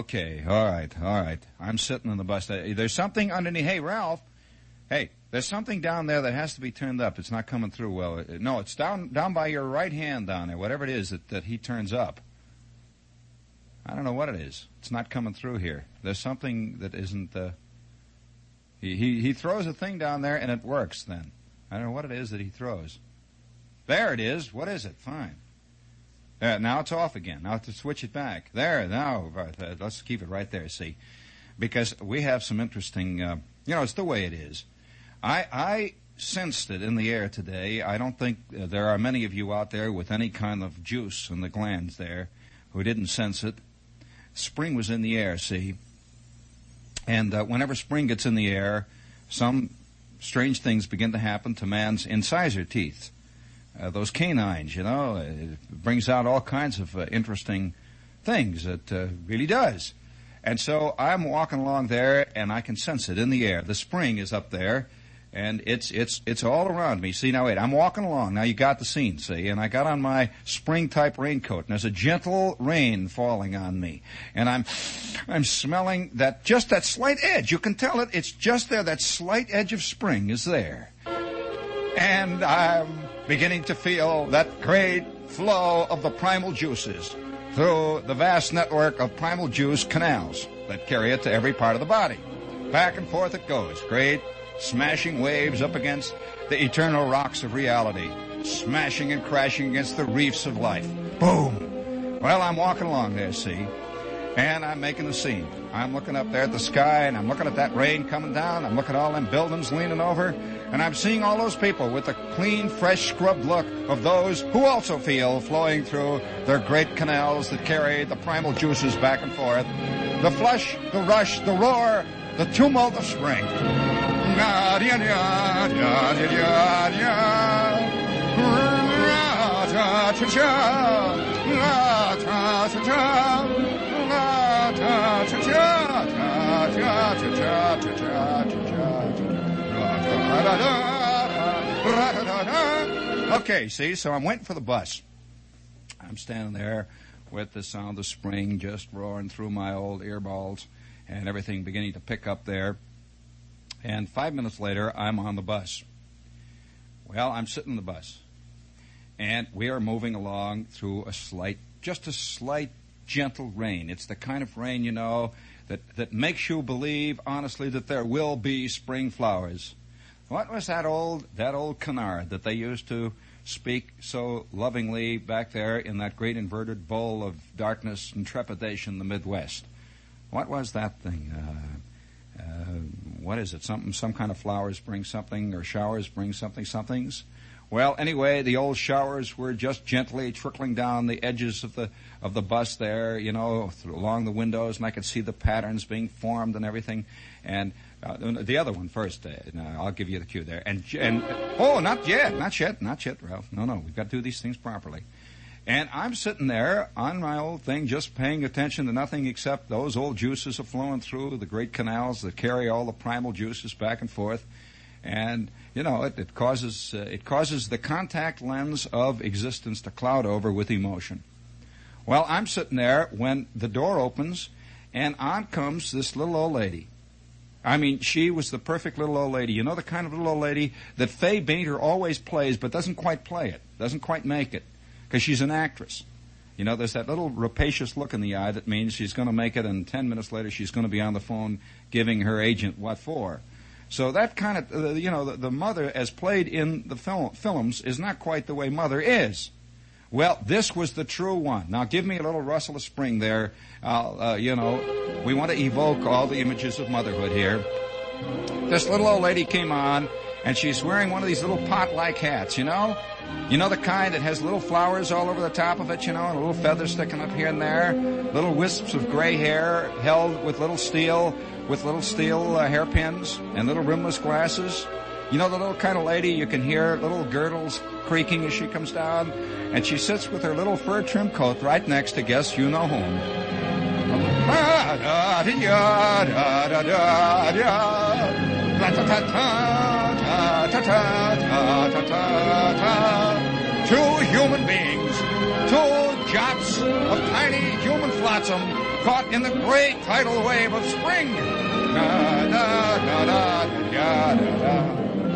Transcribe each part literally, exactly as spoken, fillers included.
Okay, all right, all right. I'm sitting on the bus. There's something underneath. Hey, Ralph. Hey, there's something down there that has to be turned up. It's not coming through well. No, it's down down by your right hand down there, whatever it is that, that he turns up. I don't know what it is. It's not coming through here. There's something that isn't... Uh, he, he, he throws a thing down there, and it works then. I don't know what it is that he throws. There it is. What is it? Fine. Uh, now it's off again. Now to switch it back. There, now, uh, let's keep it right there, see. Because we have some interesting, uh, you know, it's the way it is. I, I sensed it in the air today. I don't think uh, there are many of you out there with any kind of juice in the glands there who didn't sense it. Spring was in the air, see. And uh, whenever spring gets in the air, some strange things begin to happen to man's incisor teeth. Uh, those canines, you know, it brings out all kinds of uh, interesting things. It uh, really does. And so I'm walking along there, and I can sense it in the air. The spring is up there, and it's it's it's all around me. See, now wait, I'm walking along. Now you got the scene, see, and I got on my spring-type raincoat, and there's a gentle rain falling on me, and I'm I'm smelling that just that slight edge. You can tell it. It's just there. That slight edge of spring is there, and I'm beginning to feel that great flow of the primal juices through the vast network of primal juice canals that carry it to every part of the body. Back and forth it goes. Great smashing waves up against the eternal rocks of reality. Smashing and crashing against the reefs of life. Boom! Well, I'm walking along there, see, and I'm making the scene. I'm looking up there at the sky, and I'm looking at that rain coming down. I'm looking at all them buildings leaning over, and I'm seeing all those people with the clean, fresh, scrubbed look of those who also feel flowing through their great canals that carry the primal juices back and forth. The flush, the rush, the roar, the tumult of spring. Okay, see, so I'm waiting for the bus. I'm standing there with the sound of spring just roaring through my old earballs and everything beginning to pick up there. And five minutes later, I'm on the bus. Well, I'm sitting in the bus. And we are moving along through a slight, just a slight, gentle rain. It's the kind of rain, you know, that, that makes you believe, honestly, that there will be spring flowers. What was that old, that old canard that they used to speak so lovingly back there in that great inverted bowl of darkness and trepidation in the Midwest? What was that thing? Uh, uh, what is it? Something, some kind of flowers bring something, or showers bring something, somethings? Well, anyway, the old showers were just gently trickling down the edges of the of the bus there, you know, through, along the windows, and I could see the patterns being formed and everything. And uh, the other one first, uh, I'll give you the cue there. And and oh, not yet, not yet, not yet, Ralph. No, no, we've got to do these things properly. And I'm sitting there on my old thing, just paying attention to nothing except those old juices are flowing through the great canals that carry all the primal juices back and forth. And, you know, it, it causes uh, it causes the contact lens of existence to cloud over with emotion. Well, I'm sitting there when the door opens, and on comes this little old lady. I mean, she was the perfect little old lady. You know, the kind of little old lady that Fay Bainter always plays, but doesn't quite play it, doesn't quite make it, because she's an actress. You know, there's that little rapacious look in the eye that means she's going to make it, and ten minutes later she's going to be on the phone giving her agent what for. So that kind of, uh, you know, the, the mother as played in the film, films is not quite the way mother is. Well, this was the true one. Now, give me a little rustle of spring there. Uh, uh, you know, we want to evoke all the images of motherhood here. This little old lady came on, and she's wearing one of these little pot-like hats, you know? You know, the kind that has little flowers all over the top of it, you know, and a little feather sticking up here and there, little wisps of gray hair held with little steel, with little steel uh, hairpins and little rimless glasses. You know, the little kind of lady, you can hear little girdles creaking as she comes down, and she sits with her little fur trim coat right next to guess you know whom. Two human beings, two jots of tiny human flotsam caught in the great tidal wave of spring. Da, da, da, da, da, da, da.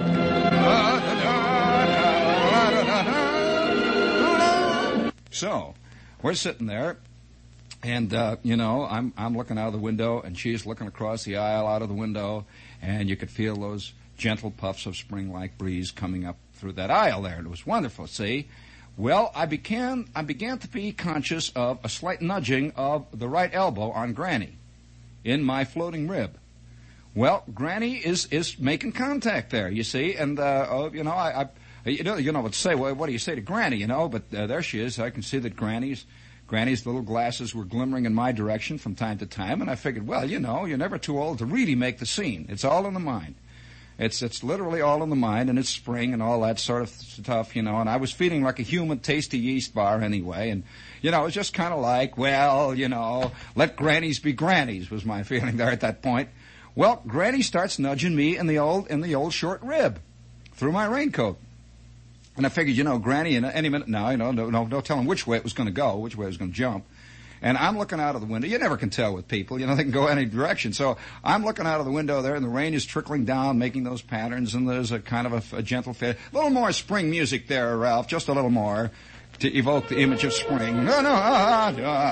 So, we're sitting there, and, uh, you know, I'm I'm looking out of the window, and she's looking across the aisle out of the window, and you could feel those gentle puffs of spring-like breeze coming up through that aisle there. It was wonderful, see? Well, I began I began to be conscious of a slight nudging of the right elbow on Granny in my floating rib. Well, Granny is, is making contact there, you see, and, uh, oh, you know, I, I you know, you know what to say. Well, what do you say to Granny, you know? But uh, there she is. I can see that Granny's, Granny's little glasses were glimmering in my direction from time to time, and I figured, well, you know, you're never too old to really make the scene. It's all in the mind. It's, it's literally all in the mind, and it's spring and all that sort of stuff, you know, and I was feeling like a human tasty yeast bar anyway, and, you know, it was just kind of like, well, you know, let grannies be grannies was my feeling there at that point. Well, Granny starts nudging me in the old in the old short rib through my raincoat. And I figured, you know, Granny in any minute now, you know, no, no, no telling which way it was going to go, which way it was going to jump. And I'm looking out of the window. You never can tell with people. You know, they can go any direction. So I'm looking out of the window there, and the rain is trickling down, making those patterns, and there's a kind of a, a gentle fit. A little more spring music there, Ralph, just a little more to evoke the image of spring. Now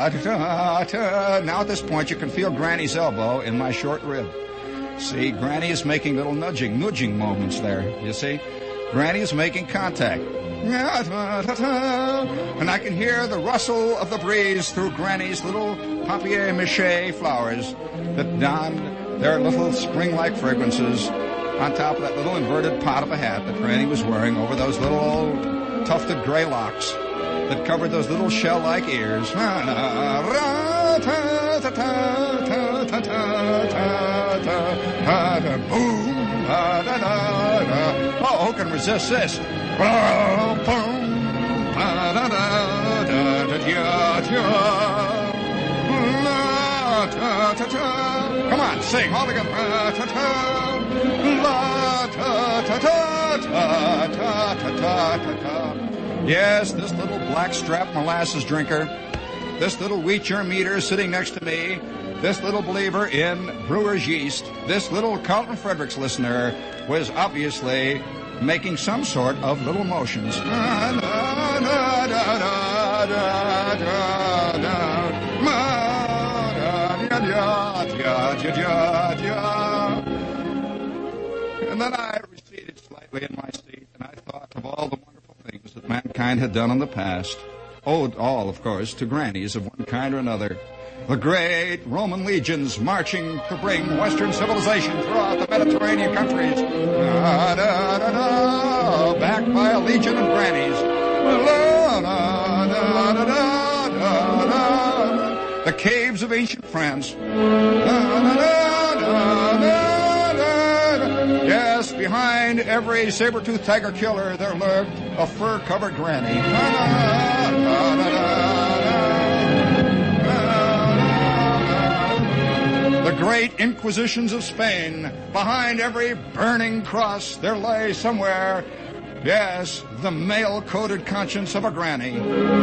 at this point, you can feel Granny's elbow in my short rib. See, Granny is making little nudging, nudging moments there, you see. Granny is making contact. And I can hear the rustle of the breeze through Granny's little papier-mâché flowers that don their little spring-like fragrances on top of that little inverted pot of a hat that Granny was wearing over those little old tufted gray locks that covered those little shell-like ears. Oh, who can resist this? Come on, sing all together. Yes, this little black-strap molasses drinker, this little wheat germ eater sitting next to me, this little believer in brewer's yeast, this little Carlton Fredericks listener was obviously making some sort of little motions. And then I receded slightly in my seat, and I thought of all the wonderful things that mankind had done in the past, owed all, of course, to grannies of one kind or another. The great Roman legions marching to bring Western civilization throughout the Mediterranean countries. Da, da, da, da, backed by a legion of grannies. Da, da, da, da, da, da, da. The caves of ancient France. Da, da, da, da, da, da. Yes, behind every saber-toothed tiger killer there lurked a fur-covered granny. Da, da, da, da, da. The great Inquisitions of Spain, behind every burning cross there lay somewhere, yes, the male-coded conscience of a granny.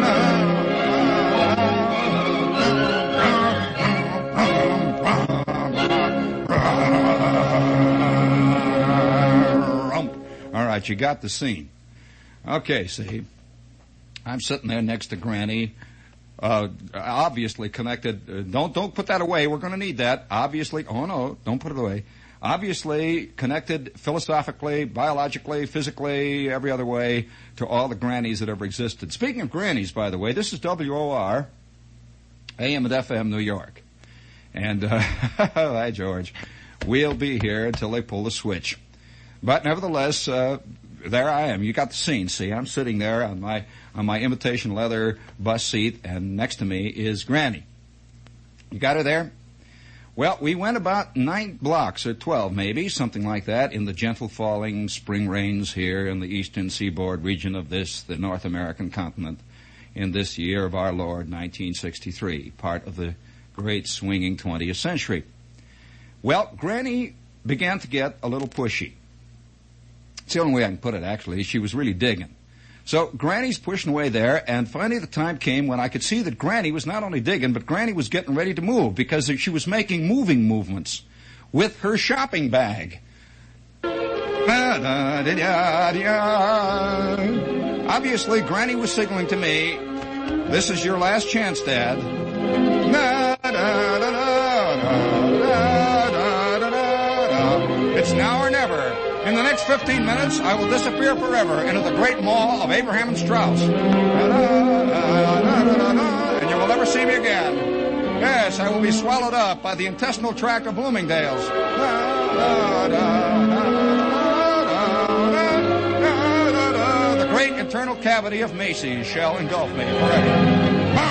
All right, you got the scene. Okay, see, I'm sitting there next to Granny. Uh, obviously connected. Uh, don't don't put that away. We're going to need that. Obviously, oh no, don't put it away. Obviously connected philosophically, biologically, physically, every other way to all the grannies that ever existed. Speaking of grannies, by the way, this is W O R, A M and F M, New York. And, uh, hi, George. We'll be here until they pull the switch. But nevertheless, uh, there I am. You got the scene. See, I'm sitting there on my on my imitation leather bus seat, and next to me is Granny. You got her there? Well, we went about nine blocks or twelve, maybe, something like that, in the gentle falling spring rains here in the eastern seaboard region of this, the North American continent, in this year of our Lord, nineteen sixty-three, part of the great swinging twentieth century. Well, Granny began to get a little pushy. It's the only way I can put it, actually. She was really digging. So Granny's pushing away there, and finally the time came when I could see that Granny was not only digging, but Granny was getting ready to move because she was making moving movements with her shopping bag. Obviously, Granny was signaling to me, "This is your last chance, Dad." It's now or never. In the next fifteen minutes, I will disappear forever into the great maw of Abraham and Strauss. And you will never see me again. Yes, I will be swallowed up by the intestinal tract of Bloomingdale's. The great internal cavity of Macy's shall engulf me forever.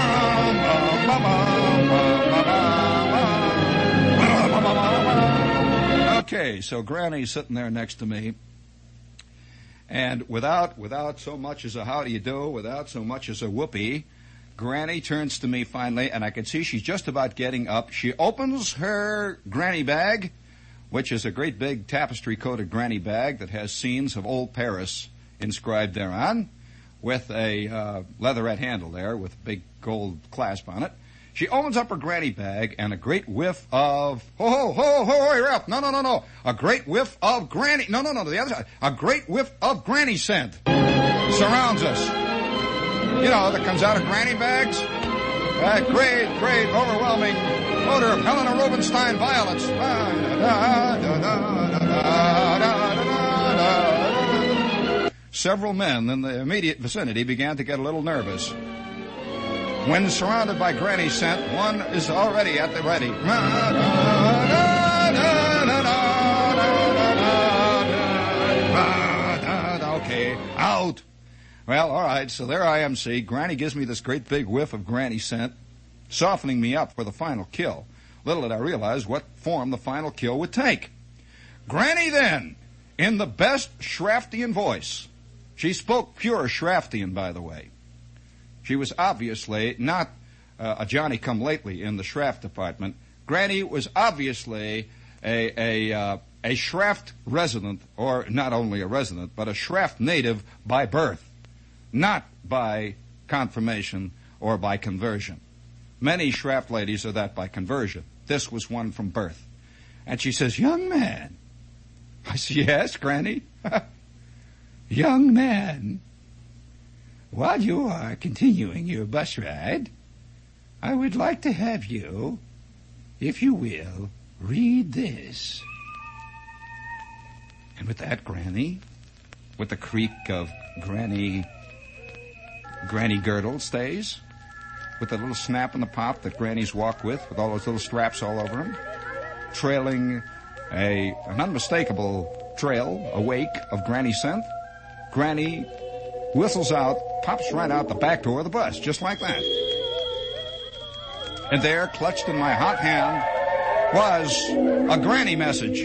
Okay, so Granny's sitting there next to me, and without without so much as a how do you do, without so much as a whoopee, Granny turns to me finally, and I can see she's just about getting up. She opens her granny bag, which is a great big tapestry-coated granny bag that has scenes of old Paris inscribed thereon, with a uh, leatherette handle there with a big gold clasp on it. She opens up her granny bag, and a great whiff of, ho, ho, ho, ho, hey, Ralph, no, no, no, no, a great whiff of granny, no, no, no, to the other side, a great whiff of granny scent surrounds us. You know, that comes out of granny bags. That great, great, overwhelming odor of Helena Rubinstein violets. Several men in the immediate vicinity began to get a little nervous. When surrounded by granny scent, one is already at the ready. Okay, out. Well, all right, so there I am, see. Granny gives me this great big whiff of granny scent, softening me up for the final kill. Little did I realize what form the final kill would take. Granny then, in the best Schraftian voice, she spoke pure Schraftian, by the way. She was obviously not uh, a Johnny-come-lately in the Schraft department. Granny was obviously a a, uh, a Schraft resident, or not only a resident, but a Schraft native by birth, not by confirmation or by conversion. Many Schraft ladies are that by conversion. This was one from birth. And she says, "Young man." I said, "Yes, Granny." "Young man, while you are continuing your bus ride, I would like to have you, if you will, read this." And with that, Granny, with the creak of Granny, Granny girdle stays, with the little snap and the pop that Grannies walk with, with all those little straps all over them, trailing a an unmistakable trail, a wake of Granny scent, Granny whistles out, pops right out the back door of the bus, just like that. And there, clutched in my hot hand, was a Granny message.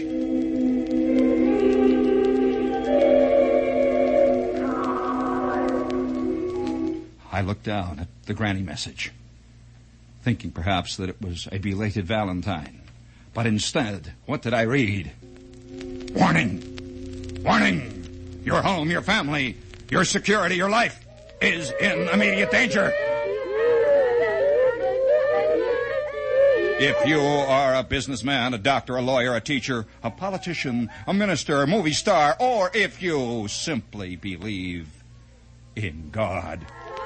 I looked down at the Granny message, thinking perhaps that it was a belated Valentine. But instead, what did I read? Warning! Warning! Your home, your family, your security, your life is in immediate danger. If you are a businessman, a doctor, a lawyer, a teacher, a politician, a minister, a movie star, or if you simply believe in God,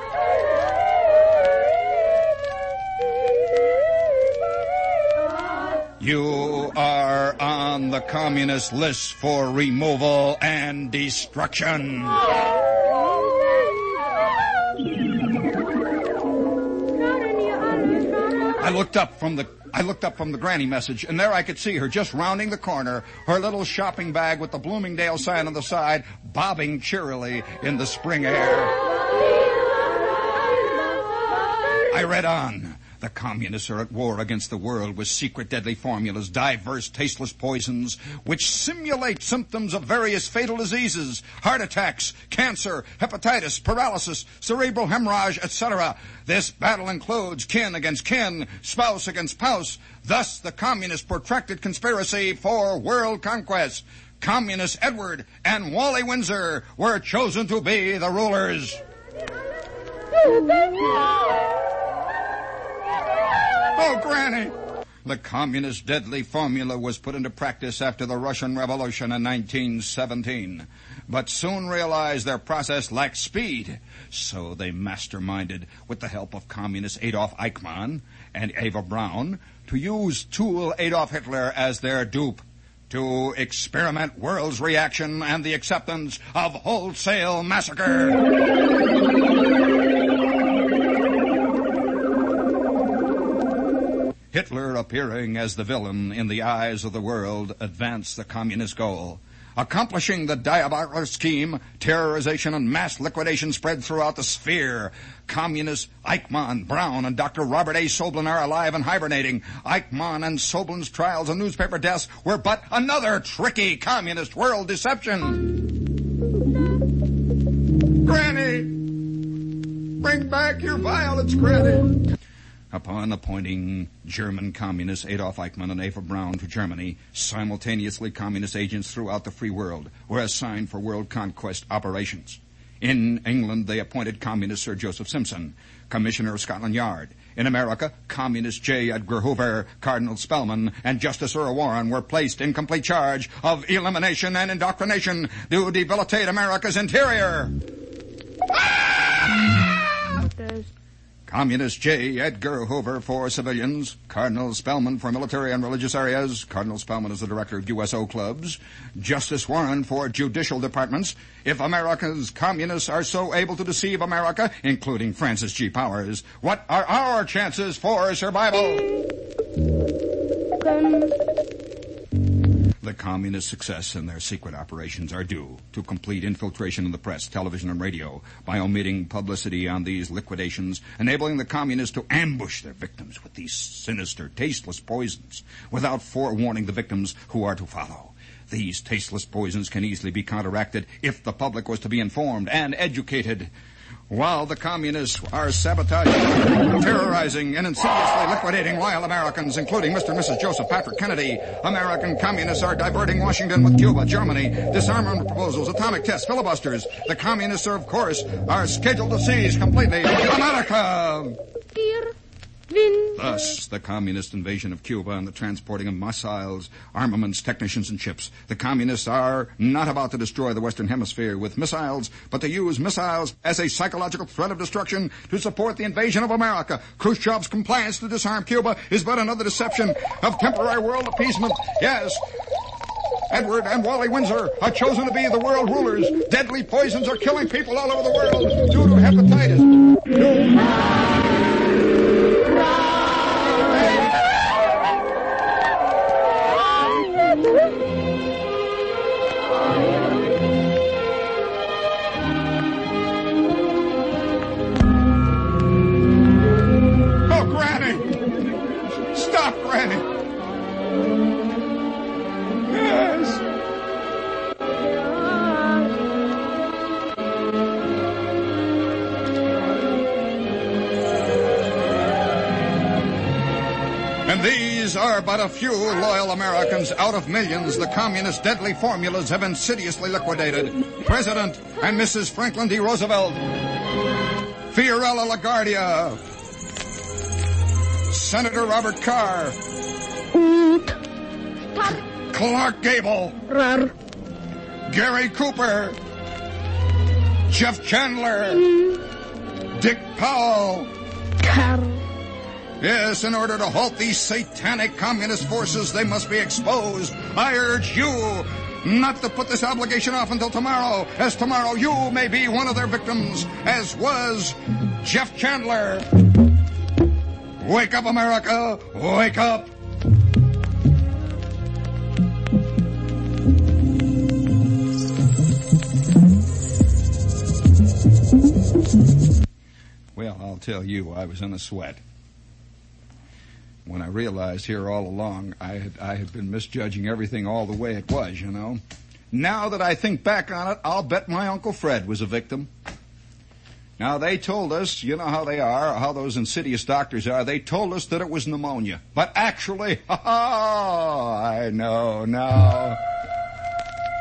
you are on the communist list for removal and destruction. I looked up from the I looked up from the Granny message, and there I could see her just rounding the corner, her little shopping bag with the Bloomingdale sign on the side, bobbing cheerily in the spring air. I read on. The communists are at war against the world with secret deadly formulas, diverse tasteless poisons, which simulate symptoms of various fatal diseases, heart attacks, cancer, hepatitis, paralysis, cerebral hemorrhage, et cetera. This battle includes kin against kin, spouse against spouse, thus the communist protracted conspiracy for world conquest. Communist Edward and Wally Windsor were chosen to be the rulers. Oh, Granny! The communist deadly formula was put into practice after the Russian Revolution in nineteen seventeen, but soon realized their process lacked speed. So they masterminded, with the help of communist Adolf Eichmann and Eva Braun, to use tool Adolf Hitler as their dupe, to experiment world's reaction and the acceptance of wholesale massacre. Hitler, appearing as the villain in the eyes of the world, advanced the communist goal. Accomplishing the diabolical scheme, terrorization and mass liquidation spread throughout the sphere. Communists Eichmann, Braun, and Doctor Robert A. Soblin are alive and hibernating. Eichmann and Soblin's trials and newspaper deaths were but another tricky communist world deception. Granny! Bring back your violets, Granny! Upon appointing German communists Adolf Eichmann and Eva Braun to Germany, simultaneously communist agents throughout the free world were assigned for world conquest operations. In England, they appointed communist Sir Joseph Simpson, Commissioner of Scotland Yard. In America, communist J. Edgar Hoover, Cardinal Spellman, and Justice Earl Warren were placed in complete charge of elimination and indoctrination to debilitate America's interior. Communist J. Edgar Hoover for civilians, Cardinal Spellman for military and religious areas. Cardinal Spellman is the director of U S O clubs. Justice Warren for judicial departments. If America's communists are so able to deceive America, including Francis G. Powers, what are our chances for survival? The communist success in their secret operations are due to complete infiltration in the press, television, and radio by omitting publicity on these liquidations, enabling the communists to ambush their victims with these sinister, tasteless poisons without forewarning the victims who are to follow. These tasteless poisons can easily be counteracted if the public was to be informed and educated. While the communists are sabotaging, terrorizing, and insidiously liquidating loyal Americans, including Mister and Missus Joseph Patrick Kennedy, American communists are diverting Washington with Cuba, Germany, disarmament proposals, atomic tests, filibusters. The communists, of course, are scheduled to seize completely America. Thus, the communist invasion of Cuba and the transporting of missiles, armaments, technicians, and ships. The communists are not about to destroy the Western Hemisphere with missiles, but to use missiles as a psychological threat of destruction to support the invasion of America. Khrushchev's compliance to disarm Cuba is but another deception of temporary world appeasement. Yes, Edward and Wally Windsor are chosen to be the world rulers. Deadly poisons are killing people all over the world due to hepatitis. Oh, Granny! Stop, Granny! Yes! And these are but a few loyal Americans out of millions the communist deadly formulas have insidiously liquidated. President and Missus Franklin D. Roosevelt, Fiorella LaGuardia, Senator Robert Carr, Clark Gable, Gary Cooper, Jeff Chandler, Dick Powell. Yes, in order to halt these satanic communist forces, they must be exposed. I urge you not to put this obligation off until tomorrow, as tomorrow you may be one of their victims, as was Jeff Chandler. Wake up, America! Wake up! Well, I'll tell you, I was in a sweat when I realized here all along I had, I had been misjudging everything all the way it was, you know. Now that I think back on it, I'll bet my Uncle Fred was a victim. Now, they told us, you know how they are, how those insidious doctors are, they told us that it was pneumonia. But actually, oh, I know now.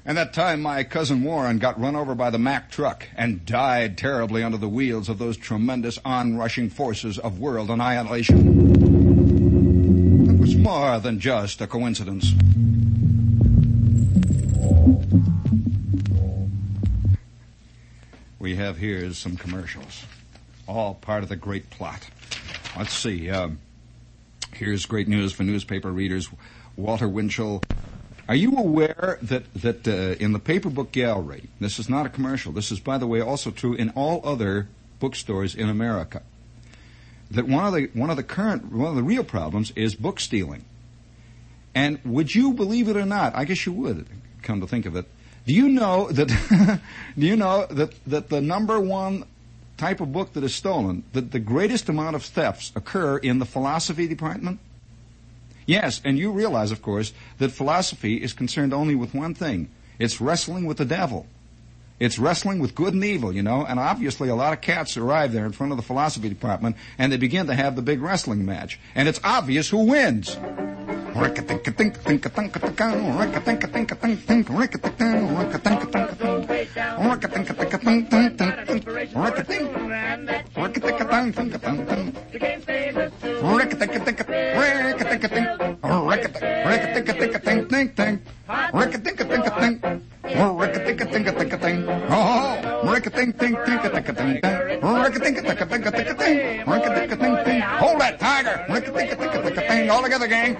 And that time my cousin Warren got run over by the Mack truck and died terribly under the wheels of those tremendous onrushing forces of world annihilation. It was more than just a coincidence. We have here some commercials, all part of the great plot. Let's see. Um, here's great news for newspaper readers. Walter Winchell. Are you aware that, that uh, in the paper book gallery, this is not a commercial, this is, by the way, also true in all other bookstores in America, that one of the one of the current, one of the real problems is book stealing. And would you believe it or not, I guess you would, come to think of it, do you know that do you know that, that the number one type of book that is stolen, that the greatest amount of thefts occur in the philosophy department? Yes, and you realize, of course, that philosophy is concerned only with one thing. It's wrestling with the devil. It's wrestling with good and evil, you know, and obviously a lot of cats arrive there in front of the philosophy department and they begin to have the big wrestling match. And it's obvious who wins. Hold that, tiger! All together, gang!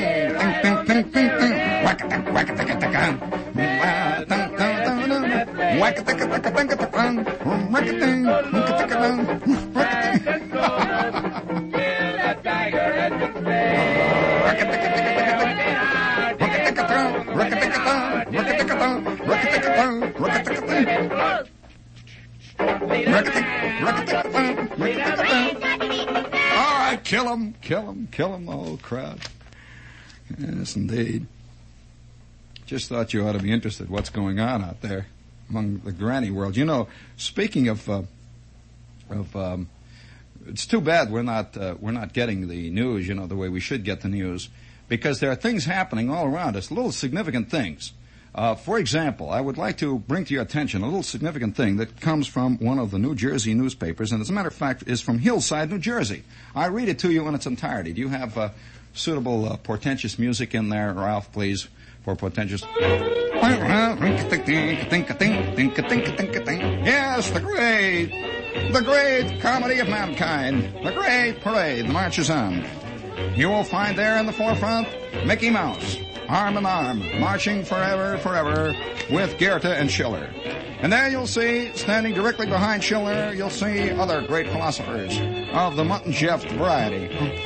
All right, kill him, kill him, kill him, the whole crowd. Yes, indeed. Just thought you ought to be interested what's going on out there among the granny world. You know, speaking of, uh, of, um, it's too bad we're not, uh, we're not getting the news, you know, the way we should get the news, because there are things happening all around us, little significant things. Uh, for example, I would like to bring to your attention a little significant thing that comes from one of the New Jersey newspapers, and as a matter of fact is from Hillside, New Jersey. I read it to you in its entirety. Do you have uh, suitable uh, portentous music in there, Ralph, please, for portentous? Yes, the great, the great comedy of mankind, the great parade, the march is on. You will find there in the forefront Mickey Mouse, arm in arm, marching forever, forever, with Goethe and Schiller. And there you'll see, standing directly behind Schiller, you'll see other great philosophers of the Mutton-Jeff variety.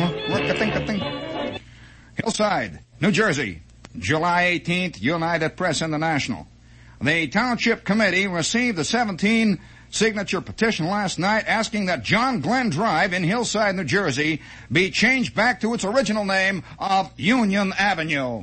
Hillside, New Jersey, July eighteenth, United Press International. The Township Committee received the seventeen signature petition last night asking that John Glenn Drive in Hillside, New Jersey be changed back to its original name of Union Avenue.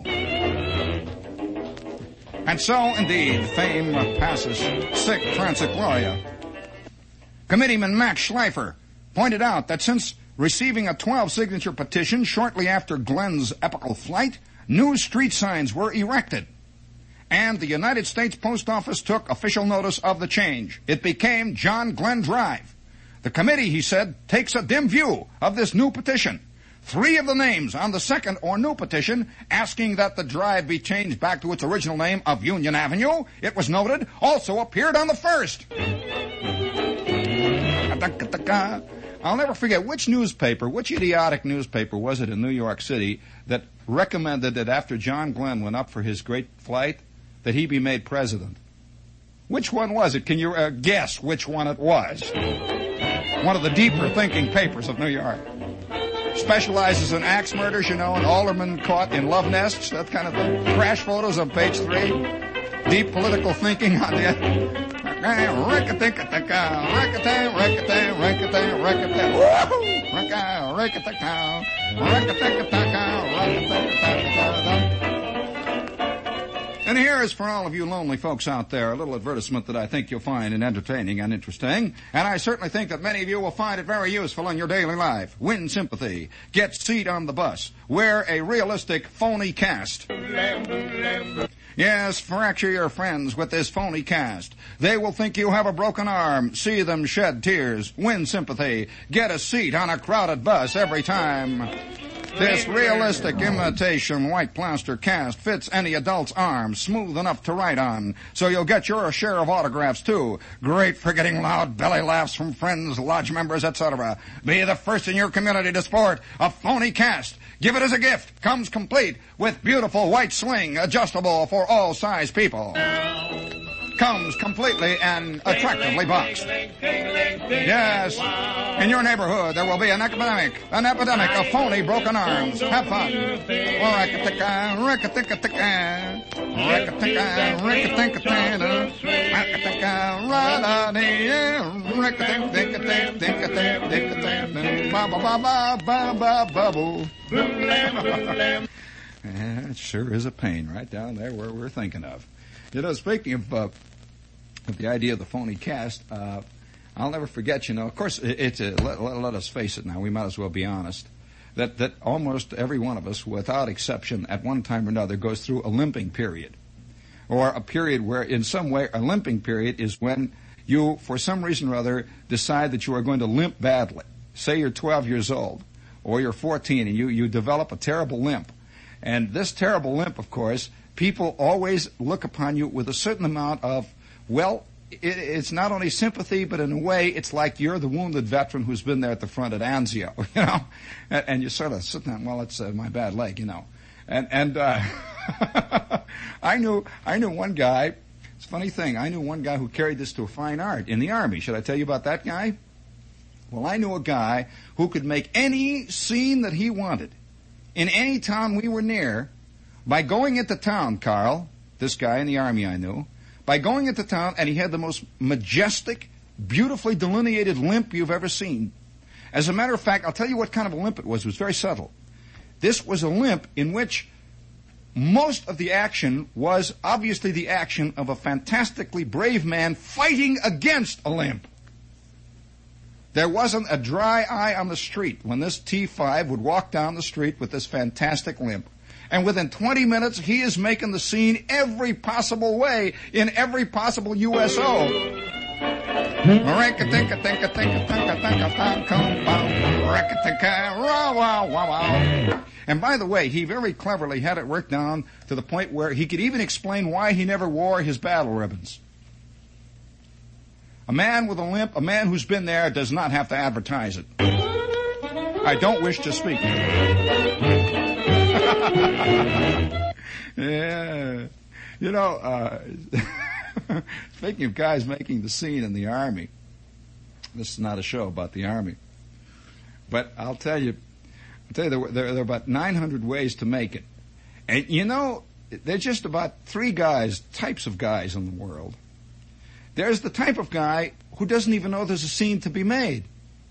And so, indeed, fame passes sic transit gloria. Committeeman Max Schleifer pointed out that since receiving a twelve-signature petition shortly after Glenn's epical flight, new street signs were erected. And the United States Post Office took official notice of the change. It became John Glenn Drive. The committee, he said, takes a dim view of this new petition. Three of the names on the second or new petition asking that the drive be changed back to its original name of Union Avenue, it was noted, also appeared on the first. I'll never forget which newspaper, which idiotic newspaper was it in New York City that recommended that after John Glenn went up for his great flight, that he be made president. Which one was it? Can you uh, guess which one it was? One of the deeper thinking papers of New York. Specializes in axe murders, you know, and aldermen caught in love nests, that kind of thing. Crash photos on page three. Deep political thinking on the end. And here is for all of you lonely folks out there, a little advertisement that I think you'll find entertaining and interesting. And I certainly think that many of you will find it very useful in your daily life. Win sympathy. Get seat on the bus. Wear a realistic phony cast. Yes, fracture your friends with this phony cast. They will think you have a broken arm, see them shed tears, win sympathy, get a seat on a crowded bus every time. This realistic imitation white plaster cast fits any adult's arm, smooth enough to write on, so you'll get your share of autographs, too. Great for getting loud belly laughs from friends, lodge members, et cetera. Be the first in your community to sport a phony cast. Give it as a gift. Comes complete with beautiful white sling, adjustable for all size people. Comes completely and attractively boxed. Yes, in your neighborhood there will be an epidemic, an epidemic of phony broken arms. Have fun. Ricka-ticka, ricka-ticka-ticka, ricka-ticka, ricka-ticka-ticka, ricka-ticka, ra-da-dee, ricka-ticka-ticka-ticka-ticka-ticka, ba-ba-ba-ba-ba-ba-boo. Yeah, it sure is a pain right down there where we're thinking of. You know, speaking of, uh, of the idea of the phony cast, uh, I'll never forget, you know, of course, it, it's a, let, let, let us face it now, we might as well be honest, that, that almost every one of us, without exception, at one time or another, goes through a limping period. Or a period where, in some way, a limping period is when you, for some reason or other, decide that you are going to limp badly. Say you're twelve years old, or you're fourteen, and you, you develop a terrible limp. And this terrible limp, of course, people always look upon you with a certain amount of, well, it, it's not only sympathy, but in a way, it's like you're the wounded veteran who's been there at the front at Anzio, you know, and, and you sort of sit there, well, it's uh, my bad leg, you know, and and uh, I knew I knew one guy. It's a funny thing. I knew one guy who carried this to a fine art in the Army. Should I tell you about that guy? Well, I knew a guy who could make any scene that he wanted in any town we were near. By going into town, Carl, this guy in the Army I knew, by going into town, and he had the most majestic, beautifully delineated limp you've ever seen. As a matter of fact, I'll tell you what kind of a limp it was. It was very subtle. This was a limp in which most of the action was obviously the action of a fantastically brave man fighting against a limp. There wasn't a dry eye on the street when this T five would walk down the street with this fantastic limp. And within twenty minutes, he is making the scene every possible way in every possible U S O. And by the way, he very cleverly had it worked down to the point where he could even explain why he never wore his battle ribbons. A man with a limp, a man who's been there, does not have to advertise it. I don't wish to speak. Yeah. You know, uh, speaking of guys making the scene in the Army, this is not a show about the Army, but I'll tell you, I'll tell you there, were, there, there are about nine hundred ways to make it. And you know, there's just about three guys, types of guys in the world. There's the type of guy who doesn't even know there's a scene to be made.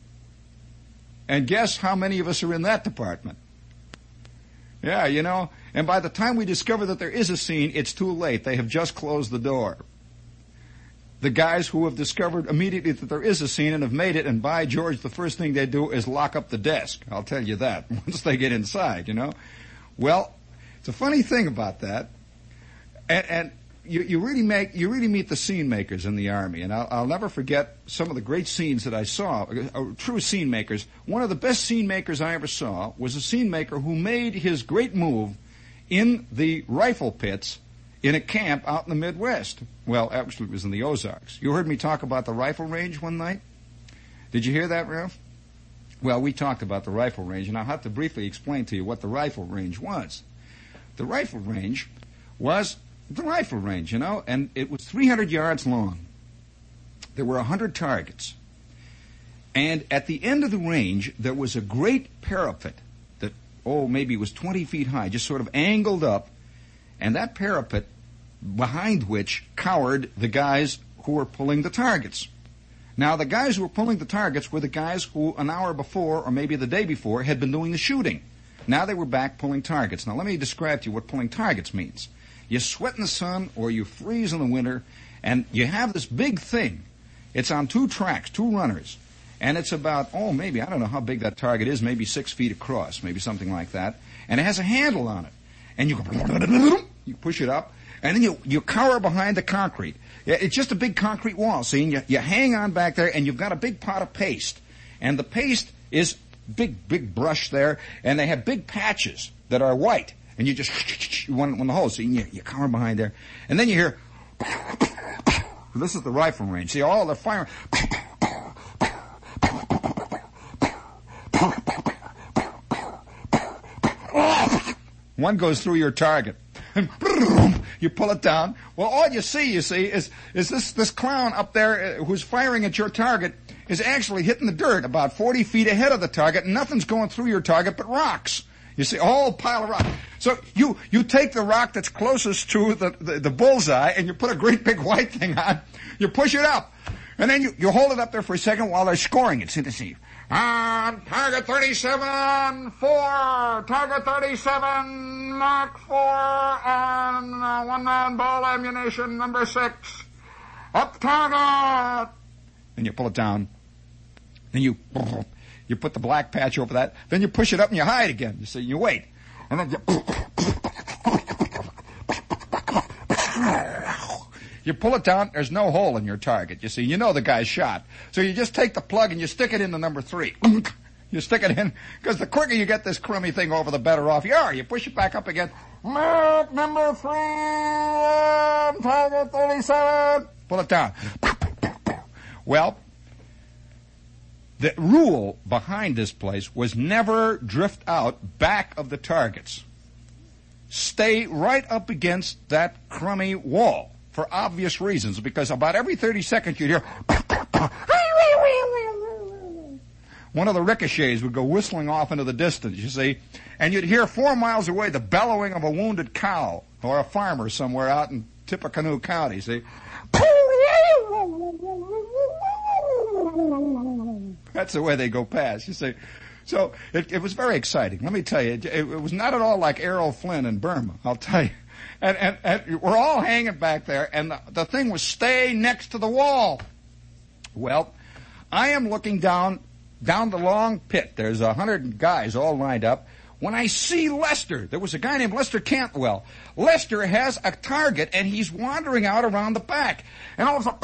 And guess how many of us are in that department? Yeah, you know, and by the time we discover that there is a scene, it's too late. They have just closed the door. The guys who have discovered immediately that there is a scene and have made it, and by George, the first thing they do is lock up the desk. I'll tell you that, once they get inside, you know. Well, it's a funny thing about that. And, and you, you really make, you really meet the scene makers in the Army. And I'll, I'll never forget some of the great scenes that I saw, uh, true scene makers. One of the best scene makers I ever saw was a scene maker who made his great move in the rifle pits in a camp out in the Midwest. Well, actually it was in the Ozarks. You heard me talk about the rifle range one night? Did you hear that, Ralph? Well, we talked about the rifle range, and I'll have to briefly explain to you what the rifle range was. The rifle range was the rifle range, you know, and it was three hundred yards long. There were one hundred targets. And at the end of the range, there was a great parapet that, oh, maybe it was twenty feet high, just sort of angled up, and that parapet behind which cowered the guys who were pulling the targets. Now, the guys who were pulling the targets were the guys who an hour before, or maybe the day before, had been doing the shooting. Now they were back pulling targets. Now, let me describe to you what pulling targets means. You sweat in the sun or you freeze in the winter, and you have this big thing. It's on two tracks, two runners, and it's about, oh, maybe, I don't know how big that target is, maybe six feet across, maybe something like that, and it has a handle on it. And you go, you push it up, And then you, you cower behind the concrete. It's just a big concrete wall, see? And you, you hang on back there, and you've got a big pot of paste. And the paste is big, big brush there, and they have big patches that are white. And you just, one, one the hole, see? And you, you cower behind there. And then you hear, this is the rifle range. See, all the fire. One goes through your target. And you pull it down. Well, all you see, you see, is, is this, this clown up there who's firing at your target is actually hitting the dirt about forty feet ahead of the target, and nothing's going through your target but rocks. You see, a whole pile of rock. So you, you take the rock that's closest to the, the, the bullseye, and you put a great big white thing on. You push it up. And then you, you hold it up there for a second while they're scoring it. See, see. Um, target thirty-seven, four, target thirty-seven, mark four, and uh, one-man ball ammunition, number six. Up target. And you pull it down. Then you, you put the black patch over that. Then you push it up and you hide again. You see, you wait. And then you, you pull it down, there's no hole in your target. You see, you know the guy's shot. So you just take the plug and you stick it in the number three. You stick it in, because the quicker you get this crummy thing over, the better off you are. You push it back up again. Mark number three, target thirty-seven. Pull it down. Well, the rule behind this place was never drift out back of the targets. Stay right up against that crummy wall for obvious reasons, because about every thirty seconds you'd hear one of the ricochets would go whistling off into the distance, you see, and you'd hear four miles away the bellowing of a wounded cow or a farmer somewhere out in Tippecanoe County, see. That's the way they go past, you see. So it, it was very exciting. Let me tell you, it, it was not at all like Errol Flynn in Burma, I'll tell you. And, and, and we're all hanging back there, and the, the thing was stay next to the wall. Well, I am looking down, down the long pit. There's a hundred guys all lined up. When I see Lester, there was a guy named Lester Cantwell. Lester has a target, and he's wandering out around the back. And all of a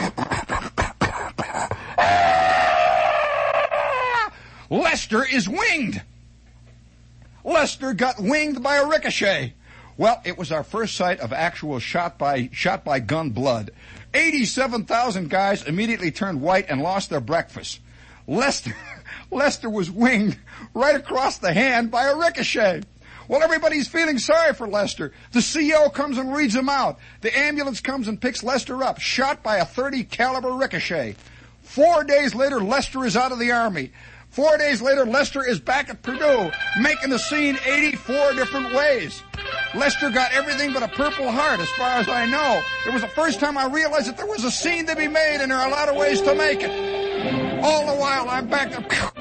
sudden, Lester is winged. Lester got winged by a ricochet. Well, it was our first sight of actual shot by shot by gun blood. eighty-seven thousand guys immediately turned white and lost their breakfast. Lester, Lester was winged right across the hand by a ricochet. Well, everybody's feeling sorry for Lester. The C O comes and reads him out. The ambulance comes and picks Lester up, shot by a thirty caliber ricochet. Four days later, Lester is out of the Army. Four days later, Lester is back at Purdue, making the scene eighty-four different ways. Lester got everything but a Purple Heart, as far as I know. It was the first time I realized that there was a scene to be made, and there are a lot of ways to make it. All the while, I'm back there.